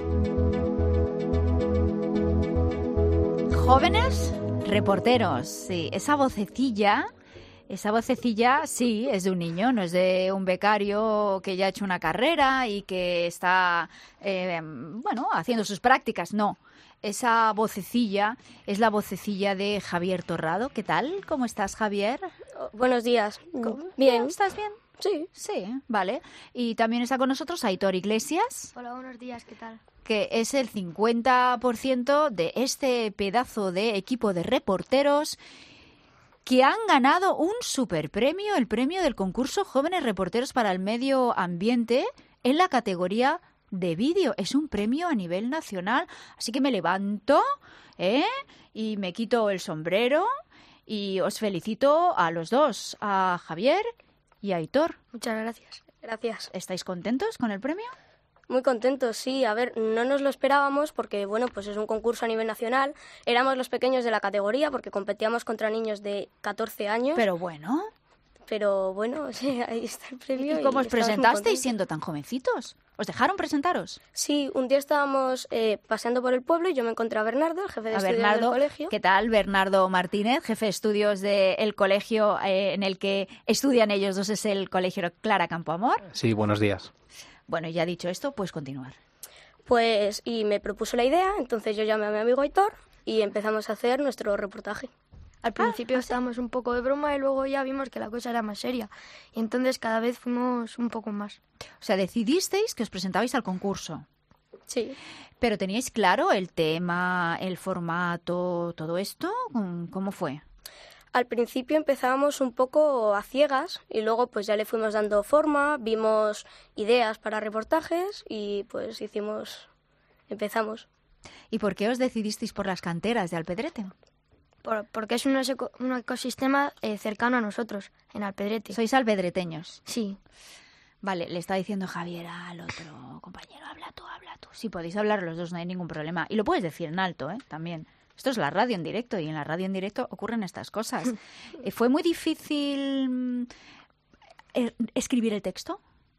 Jóvenes Reporteros, sí, esa vocecilla, sí, es de un niño, no es de un becario que ya ha hecho una carrera y que está, haciendo sus prácticas, no. Esa vocecilla es la vocecilla de Javier Torrado. ¿Qué tal? ¿Cómo estás, Javier? Buenos días. Bien. ¿Estás bien? Sí. Sí, vale. Y también está con nosotros Aitor Iglesias. Hola, buenos días, ¿qué tal? Que es el 50% de este pedazo de equipo de reporteros que han ganado un superpremio, el premio del concurso Jóvenes Reporteros para el Medio Ambiente en la categoría de vídeo. Es un premio a nivel nacional, así que me levanto y me quito el sombrero y os felicito a los dos, a Javier y a Aitor. Muchas gracias. Gracias. ¿Estáis contentos con el premio? Muy contentos, sí. A ver, no nos lo esperábamos porque, pues es un concurso a nivel nacional. Éramos los pequeños de la categoría porque competíamos contra niños de 14 años. Pero bueno, sí, ahí está el premio. ¿Y cómo os presentasteis siendo tan jovencitos? ¿Os dejaron presentaros? Sí, un día estábamos paseando por el pueblo y yo me encontré a Bernardo, el jefe de estudios del colegio. ¿Qué tal? Bernardo Martínez, jefe de estudios del colegio en el que estudian ellos dos, es el colegio Clara Campoamor. Sí, buenos días. Bueno, ya dicho esto, puedes continuar. Y me propuso la idea, entonces yo llamé a mi amigo Aitor y empezamos a hacer nuestro reportaje. Al principio estábamos un poco de broma y luego ya vimos que la cosa era más seria. Y entonces cada vez fuimos un poco más. O sea, decidisteis que os presentabais al concurso. Sí. ¿Pero teníais claro el tema, el formato, todo esto? ¿Cómo fue? Al principio empezábamos un poco a ciegas y luego pues ya le fuimos dando forma, vimos ideas para reportajes y pues empezamos. ¿Y por qué os decidisteis por las canteras de Alpedrete? Porque es un ecosistema cercano a nosotros, en Alpedrete. ¿Sois alpedreteños? Sí. Vale, le está diciendo Javier al otro compañero, habla tú. Sí, podéis hablar los dos, no hay ningún problema. Y lo puedes decir en alto, también. Esto es la radio en directo y en la radio en directo ocurren estas cosas. ¿Fue muy difícil escribir el texto?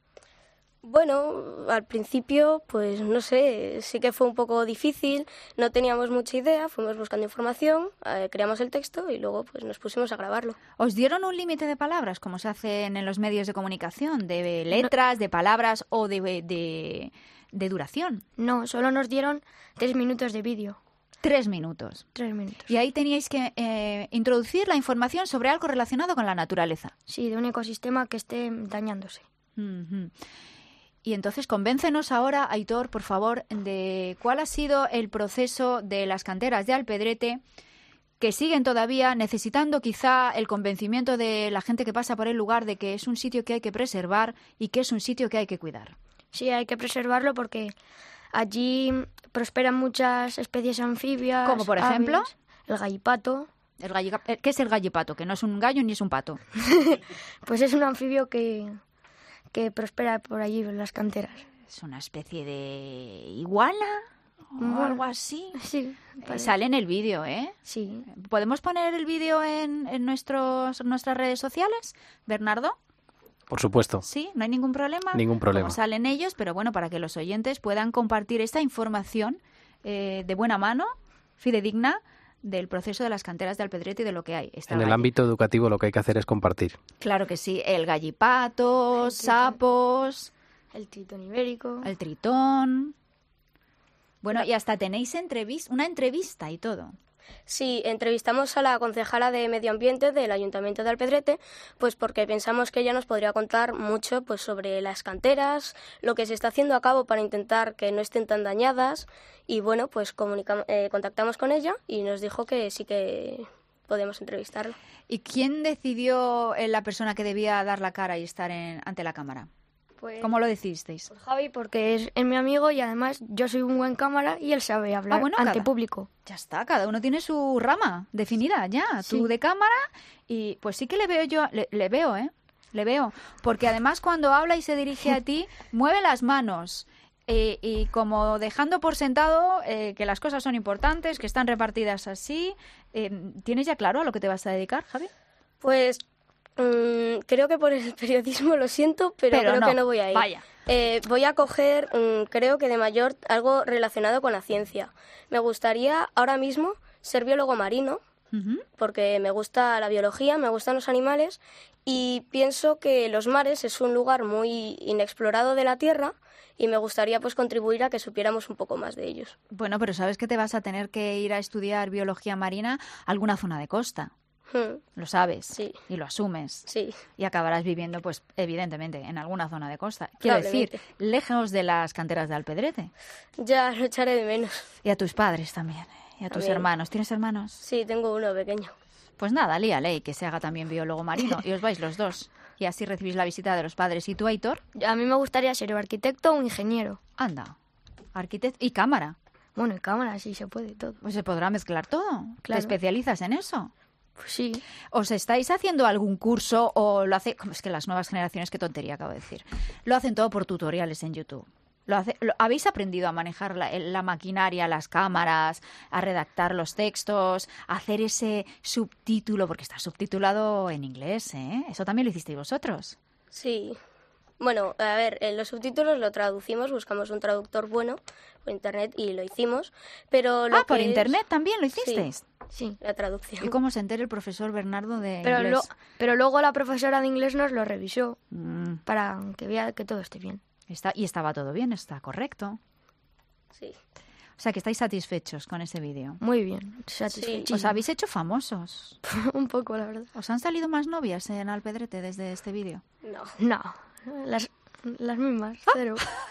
Bueno, al principio, pues no sé, sí que fue un poco difícil, no teníamos mucha idea, fuimos buscando información, creamos el texto y luego pues nos pusimos a grabarlo. ¿Os dieron un límite de palabras, como se hacen en los medios de comunicación, de letras, de palabras o de duración? No, solo nos dieron 3 minutos de vídeo. 3 minutos. 3 minutos. Y ahí teníais que introducir la información sobre algo relacionado con la naturaleza. Sí, de un ecosistema que esté dañándose. Uh-huh. Y entonces convéncenos ahora, Aitor, por favor, de cuál ha sido el proceso de las canteras de Alpedrete que siguen todavía necesitando quizá el convencimiento de la gente que pasa por el lugar de que es un sitio que hay que preservar y que es un sitio que hay que cuidar. Sí, hay que preservarlo porque allí prosperan muchas especies anfibias. ¿Como por ejemplo? Aves, el gallipato. ¿Qué es el gallipato? Que no es un gallo ni es un pato. Pues es un anfibio que prospera por allí en las canteras. ¿Es una especie de iguana o algo así? Sí. Sale en el vídeo, Sí. ¿Podemos poner el vídeo en nuestras redes sociales, Bernardo? Por supuesto. Sí, no hay ningún problema. Ningún problema. Como salen ellos, pero bueno, para que los oyentes puedan compartir esta información de buena mano, fidedigna, del proceso de las canteras de Alpedrete y de lo que hay. En el ámbito educativo lo que hay que hacer es compartir. Claro que sí. El gallipato, sapos... El tritón ibérico. El tritón... Bueno, y hasta tenéis una entrevista y todo. Sí, entrevistamos a la concejala de Medio Ambiente del Ayuntamiento de Alpedrete, pues porque pensamos que ella nos podría contar mucho pues sobre las canteras, lo que se está haciendo a cabo para intentar que no estén tan dañadas y bueno, pues contactamos con ella y nos dijo que sí que podemos entrevistarla. ¿Y quién decidió la persona que debía dar la cara y estar ante la cámara? Pues, ¿cómo lo decidisteis? Pues Javi, porque es mi amigo y además yo soy un buen cámara y él sabe hablar ante público. Ya está, cada uno tiene su rama definida ya. Sí. Tú de cámara y pues sí que le veo yo, le veo, Le veo. Porque además cuando habla y se dirige a ti, mueve las manos Y como dejando por sentado que las cosas son importantes, que están repartidas así, ¿tienes ya claro a lo que te vas a dedicar, Javi? Pues creo que por el periodismo, lo siento, pero creo que no voy a ir. Vaya. Voy a coger, creo que de mayor, algo relacionado con la ciencia. Me gustaría ahora mismo ser biólogo marino, porque me gusta la biología, me gustan los animales y pienso que los mares es un lugar muy inexplorado de la Tierra y me gustaría pues contribuir a que supiéramos un poco más de ellos. Bueno, pero sabes que te vas a tener que ir a estudiar biología marina a alguna zona de costa. Lo sabes. Sí. Y lo asumes. Sí. Y acabarás viviendo, pues, evidentemente, en alguna zona de costa. Quiero decir, lejos de las canteras de Alpedrete. Ya, lo echaré de menos. Y a tus padres también. Y a tus hermanos. ¿Tienes hermanos? Sí, tengo uno pequeño. Pues nada, líale, que se haga también biólogo marino. Y os vais los dos. Y así recibís la visita de los padres. ¿Y tú, Aitor? A mí me gustaría ser o arquitecto o ingeniero. Anda. Arquitecto y cámara. Bueno, y cámara, sí se puede todo. Pues se podrá mezclar todo. Claro. ¿Te especializas en eso? Pues sí. ¿Os estáis haciendo algún curso o lo hace... Es que las nuevas generaciones, qué tontería acabo de decir. Lo hacen todo por tutoriales en YouTube. ¿Habéis aprendido a manejar la maquinaria, las cámaras, a redactar los textos, a hacer ese subtítulo? Porque está subtitulado en inglés, ¿eh? ¿Eso también lo hicisteis vosotros? Sí. Bueno, a ver, los subtítulos lo traducimos, buscamos un traductor bueno por internet y lo hicimos, pero... ¿Por internet también lo hicisteis? Sí, la traducción. ¿Y cómo se entera el profesor Bernardo de inglés? Pero luego la profesora de inglés nos lo revisó para que vea que todo esté bien. Y estaba todo bien, está correcto. Sí. O sea, que estáis satisfechos con ese vídeo. Muy bien, satisfechos. Sí. Os habéis hecho famosos. Un poco, la verdad. ¿Os han salido más novias en Alpedrete desde este vídeo? No, las mismas, cero.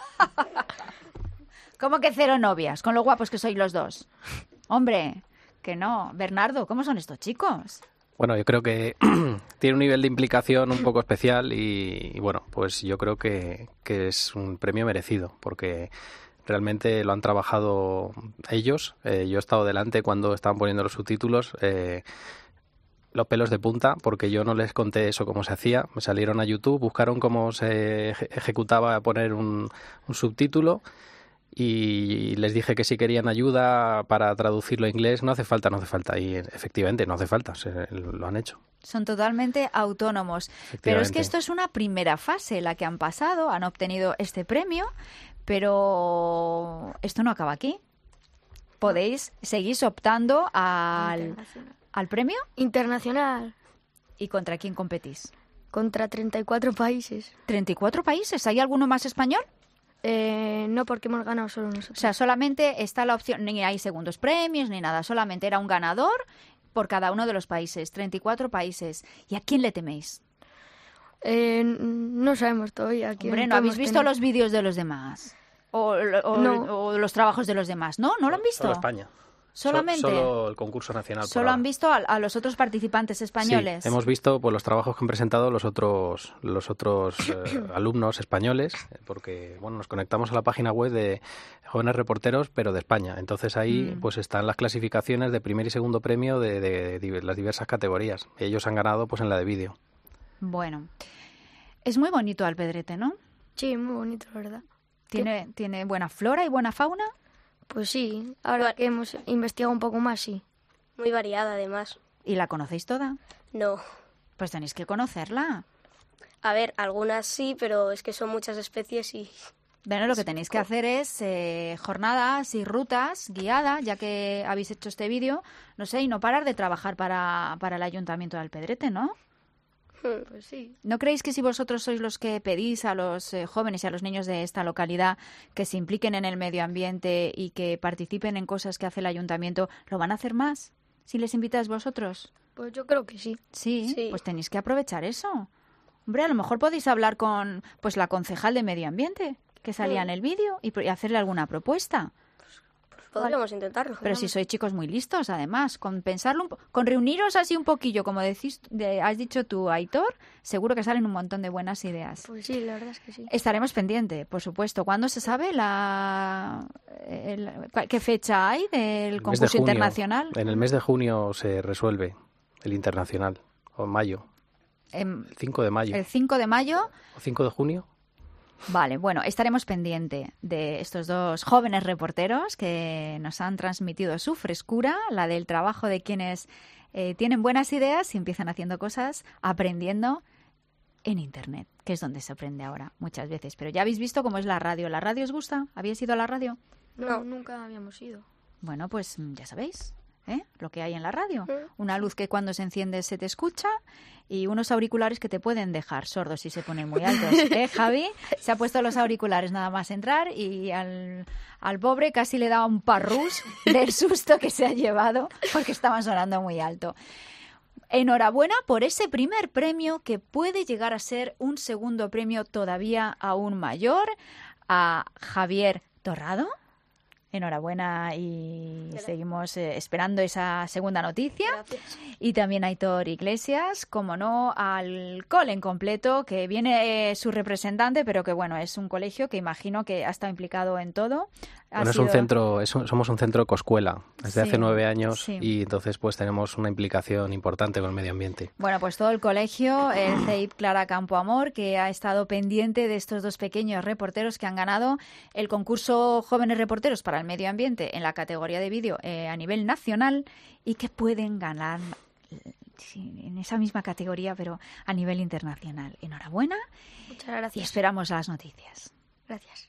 ¿Cómo que cero novias? Con lo guapos que sois los dos. Hombre, que no. Bernardo, ¿cómo son estos chicos? Bueno, yo creo que tiene un nivel de implicación un poco especial y bueno, pues yo creo que es un premio merecido porque realmente lo han trabajado ellos. Yo he estado delante cuando estaban poniendo los subtítulos, los pelos de punta, porque yo no les conté eso cómo se hacía. Me salieron a YouTube, buscaron cómo se ejecutaba poner un subtítulo y les dije que si querían ayuda para traducirlo a inglés, no hace falta. Y efectivamente no hace falta, lo han hecho. Son totalmente autónomos. Pero es que esto es una primera fase, la que han pasado, han obtenido este premio, pero esto no acaba aquí. Podéis seguir optando al premio internacional. ¿Y contra quién competís? Contra 34 países. ¿34 países? ¿Hay alguno más español? No, porque hemos ganado solo nosotros. O sea, solamente está la opción, ni hay segundos premios ni nada, solamente era un ganador por cada uno de los países, 34 países. ¿Y a quién le teméis? No sabemos todavía. Hombre, ¿no habéis visto los vídeos de los demás? O los trabajos de los demás, ¿no? ¿No lo han visto? Solo España. Solamente. Solo el concurso nacional. Solo han visto a los otros participantes españoles. Sí, hemos visto pues, los trabajos que han presentado los otros alumnos españoles, porque bueno, nos conectamos a la página web de Jóvenes Reporteros, pero de España. Entonces ahí pues están las clasificaciones de primer y segundo premio de las diversas categorías. Ellos han ganado pues en la de vídeo. Bueno, es muy bonito Alpedrete, ¿no? Sí, muy bonito, la verdad. ¿Tiene buena flora y buena fauna? Pues sí, ahora que hemos investigado un poco más, sí. Muy variada, además. ¿Y la conocéis toda? No. Pues tenéis que conocerla. A ver, algunas sí, pero es que son muchas especies y... Bueno, lo que tenéis que hacer es jornadas y rutas guiadas, ya que habéis hecho este vídeo, no sé, y no parar de trabajar para el Ayuntamiento de Alpedrete, ¿no? Pues sí. ¿No creéis que si vosotros sois los que pedís a los jóvenes y a los niños de esta localidad que se impliquen en el medio ambiente y que participen en cosas que hace el ayuntamiento, lo van a hacer más si les invitáis vosotros? Pues yo creo que sí. Sí, pues tenéis que aprovechar eso. Hombre, a lo mejor podéis hablar con pues la concejal de medio ambiente que salía en el vídeo y hacerle alguna propuesta. Podríamos intentarlo. Pero si sois chicos muy listos, además, con pensarlo, con reuniros así un poquillo, como has dicho tú, Aitor, seguro que salen un montón de buenas ideas. Pues sí, la verdad es que sí. Estaremos pendientes, por supuesto. ¿Cuándo se sabe qué fecha hay del concurso internacional? En el mes de junio se resuelve el internacional, o en mayo. El 5 de mayo. ¿El 5 de mayo? ¿O 5 de junio? Vale, bueno, estaremos pendiente de estos dos jóvenes reporteros que nos han transmitido su frescura, la del trabajo de quienes tienen buenas ideas y empiezan haciendo cosas, aprendiendo en Internet, que es donde se aprende ahora muchas veces. Pero ya habéis visto cómo es la radio. ¿La radio os gusta? ¿Habéis ido a la radio? No, nunca habíamos ido. Bueno, pues ya sabéis, lo que hay en la radio. Una luz que cuando se enciende se te escucha y unos auriculares que te pueden dejar sordos si se ponen muy altos. Javi se ha puesto los auriculares nada más entrar y al pobre casi le daba un parrús del susto que se ha llevado porque estaban sonando muy alto. Enhorabuena por ese primer premio que puede llegar a ser un segundo premio todavía aún mayor, a Javier Torrado. Enhorabuena y seguimos esperando esa segunda noticia. Gracias. Y también a Aitor Iglesias, como no, al cole en completo, que viene su representante, pero que bueno, es un colegio que imagino que ha estado implicado en todo. Bueno, es un centro, somos un centro ecoscuela desde hace 9 años y entonces pues tenemos una implicación importante con el medio ambiente. Bueno, pues todo el colegio, el CEIP Clara Campoamor, que ha estado pendiente de estos dos pequeños reporteros que han ganado el concurso Jóvenes Reporteros para el Medio Ambiente en la categoría de vídeo a nivel nacional y que pueden ganar en esa misma categoría, pero a nivel internacional. Enhorabuena. Muchas gracias. Y esperamos las noticias. Gracias.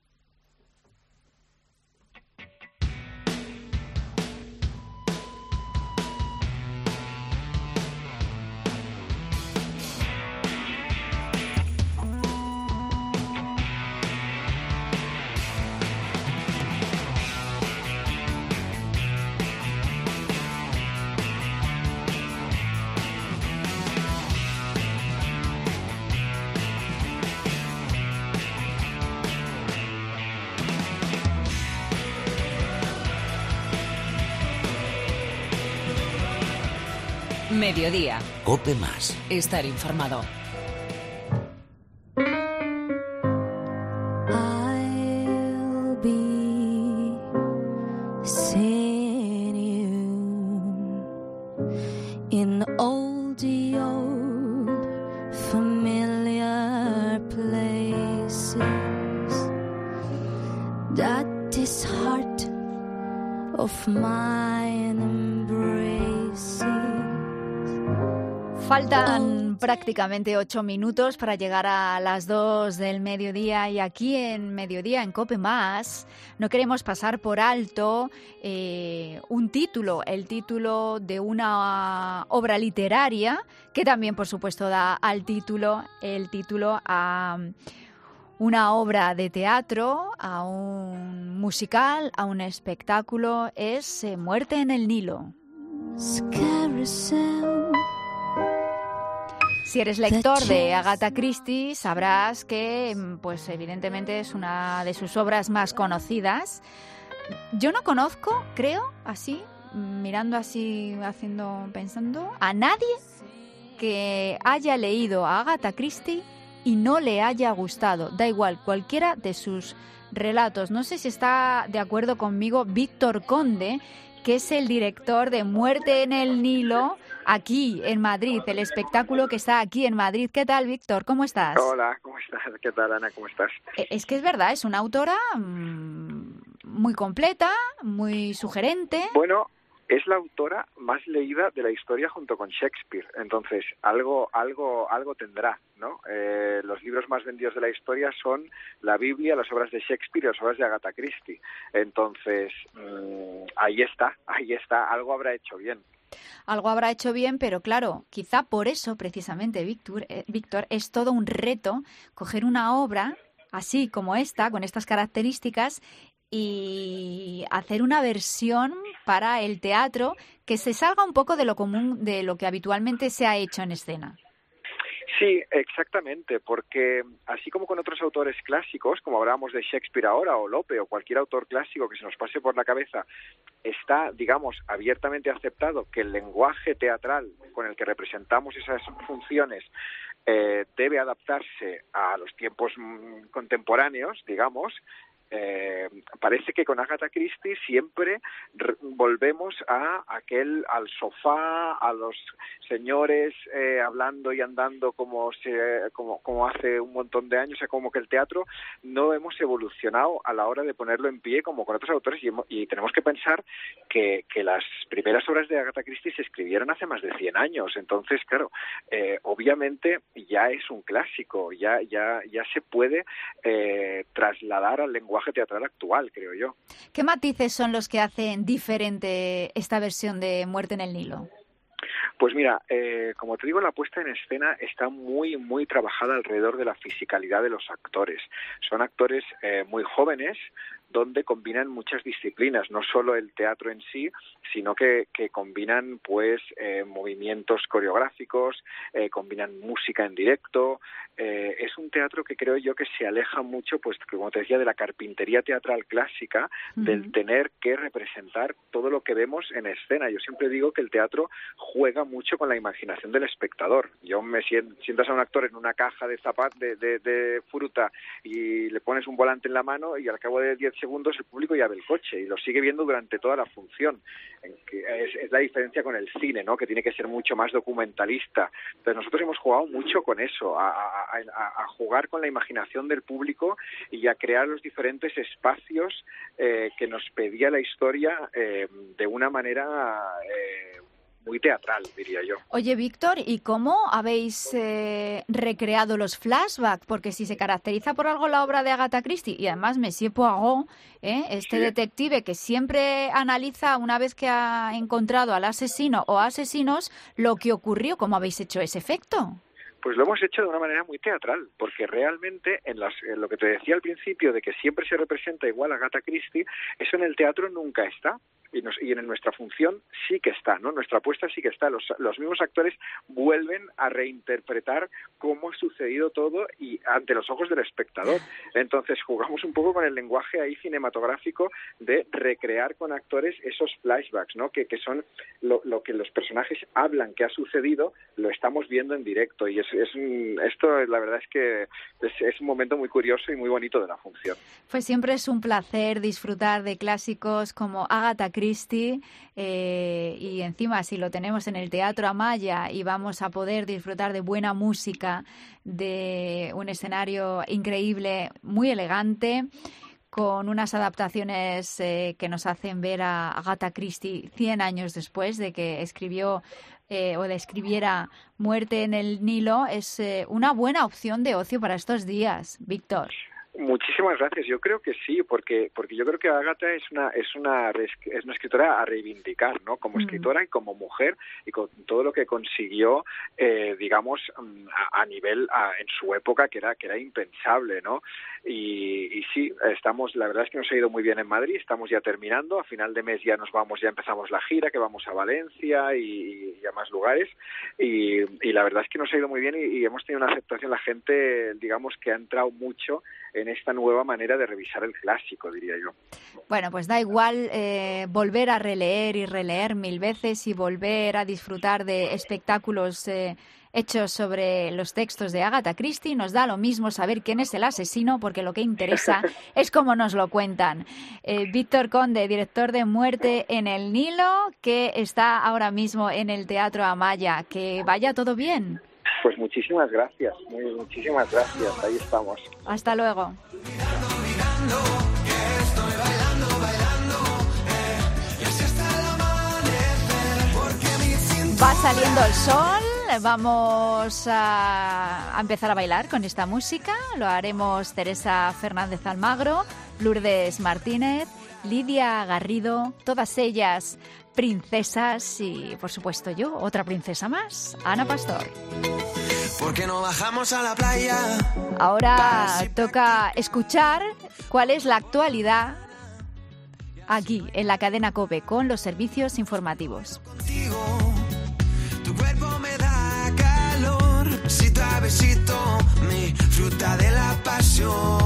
Mediodía. COPE Más. Estar informado. I'll be seeing you in old familiar places. That is heart of mine embracing. Faltan prácticamente 8 minutos para llegar a las 2 del mediodía y aquí en Mediodía, en COPE Más, no queremos pasar por alto un título, el título de una obra literaria que también, por supuesto, da el título a una obra de teatro, a un musical, a un espectáculo. Es Muerte en el Nilo. Si eres lector de Agatha Christie, sabrás que, pues evidentemente, es una de sus obras más conocidas. Yo no conozco, creo, así, mirando así, pensando, a nadie que haya leído a Agatha Christie y no le haya gustado. Da igual, cualquiera de sus relatos. No sé si está de acuerdo conmigo Víctor Conde, que es el director de Muerte en el Nilo, aquí en Madrid, el espectáculo que está aquí en Madrid. ¿Qué tal, Víctor? ¿Cómo estás? Hola, ¿cómo estás? ¿Qué tal, Ana? ¿Cómo estás? Es que es verdad, es una autora muy completa, muy sugerente. Bueno, es la autora más leída de la historia junto con Shakespeare, entonces algo tendrá, ¿no? Los libros más vendidos de la historia son la Biblia, las obras de Shakespeare y las obras de Agatha Christie. Entonces, ahí está, algo habrá hecho bien. Algo habrá hecho bien, pero claro, quizá por eso precisamente, Víctor, es todo un reto coger una obra así como esta, con estas características, y hacer una versión para el teatro que se salga un poco de lo común, de lo que habitualmente se ha hecho en escena. Sí, exactamente, porque así como con otros autores clásicos, como hablábamos de Shakespeare ahora, o Lope, o cualquier autor clásico que se nos pase por la cabeza, está, digamos, abiertamente aceptado que el lenguaje teatral con el que representamos esas funciones debe adaptarse a los tiempos contemporáneos, digamos. parece que con Agatha Christie siempre volvemos al sofá, a los señores hablando y andando como hace un montón de años, o sea, como que el teatro no hemos evolucionado a la hora de ponerlo en pie como con otros autores, y tenemos que pensar que las primeras obras de Agatha Christie se escribieron hace más de 100 años, entonces, claro, obviamente ya es un clásico, ya se puede trasladar al lenguaje teatral actual, creo yo. ¿Qué matices son los que hacen diferente esta versión de Muerte en el Nilo? Pues mira, como te digo, la puesta en escena está muy, muy trabajada alrededor de la fisicalidad de los actores. Son actores muy jóvenes, donde combinan muchas disciplinas, no solo el teatro en sí, sino que combinan pues movimientos coreográficos, combinan música en directo. Es un teatro que creo yo que se aleja mucho, pues como te decía, de la carpintería teatral clásica, del tener que representar todo lo que vemos en escena. Yo siempre digo que el teatro juega mucho con la imaginación del espectador. Yo sientas a un actor en una caja de de fruta y le pones un volante en la mano, y al cabo de 10 segundos el público ya ve el coche y lo sigue viendo durante toda la función. Es la diferencia con el cine, ¿no? Que tiene que ser mucho más documentalista. Entonces nosotros hemos jugado mucho con eso, a jugar con la imaginación del público y a crear los diferentes espacios que nos pedía la historia de una manera muy teatral, diría yo. Oye, Víctor, ¿y cómo habéis recreado los flashbacks? Porque si se caracteriza por algo la obra de Agatha Christie, y además Monsieur Poirot, detective que siempre analiza, una vez que ha encontrado al asesino o asesinos, lo que ocurrió, ¿cómo habéis hecho ese efecto? Pues lo hemos hecho de una manera muy teatral, porque realmente en lo que te decía al principio de que siempre se representa igual a Agatha Christie, eso en el teatro nunca está. Y en nuestra función sí que está, ¿no? Nuestra apuesta sí que está. Los mismos actores vuelven a reinterpretar cómo ha sucedido todo y ante los ojos del espectador. Entonces jugamos un poco con el lenguaje ahí cinematográfico de recrear con actores esos flashbacks, ¿no? Que son lo que los personajes hablan que ha sucedido, lo estamos viendo en directo. Y esto la verdad es que es un momento muy curioso y muy bonito de la función. Pues siempre es un placer disfrutar de clásicos como Agatha Christie, y encima si lo tenemos en el Teatro Amaya y vamos a poder disfrutar de buena música, de un escenario increíble, muy elegante, con unas adaptaciones que nos hacen ver a Agatha Christie 100 años después de que escribió o de escribiera Muerte en el Nilo, es una buena opción de ocio para estos días, Víctor. Muchísimas gracias. Yo creo que sí, porque yo creo que Agatha es una escritora a reivindicar, ¿no? Como escritora y como mujer, y con todo lo que consiguió, digamos, a nivel en su época que era impensable, ¿no? Y sí, la verdad es que nos ha ido muy bien en Madrid. Estamos ya terminando, a final de mes ya empezamos la gira, que vamos a Valencia y a más lugares, y la verdad es que nos ha ido muy bien y hemos tenido una aceptación, la gente, digamos, que ha entrado mucho en esta nueva manera de revisar el clásico, diría yo. Bueno, pues da igual volver a releer y releer 1000 veces y volver a disfrutar de espectáculos hechos sobre los textos de Agatha Christie. Nos da lo mismo saber quién es el asesino, porque lo que interesa es cómo nos lo cuentan. Víctor Conde, director de Muerte en el Nilo, que está ahora mismo en el Teatro Amaya. Que vaya todo bien. Pues muchísimas gracias, muchísimas gracias, ahí estamos. Hasta luego. Va saliendo el sol, vamos a empezar a bailar con esta música. Lo haremos Teresa Fernández Almagro, Lourdes Martínez, Lidia Garrido, todas ellas princesas y, por supuesto, yo, otra princesa más, Ana Pastor. ¿Por qué no bajamos a la playa? Ahora toca escuchar cuál es la actualidad aquí, en la cadena COPE, con los servicios informativos. Tu cuerpo me da calor, besito a besito, mi fruta de la pasión.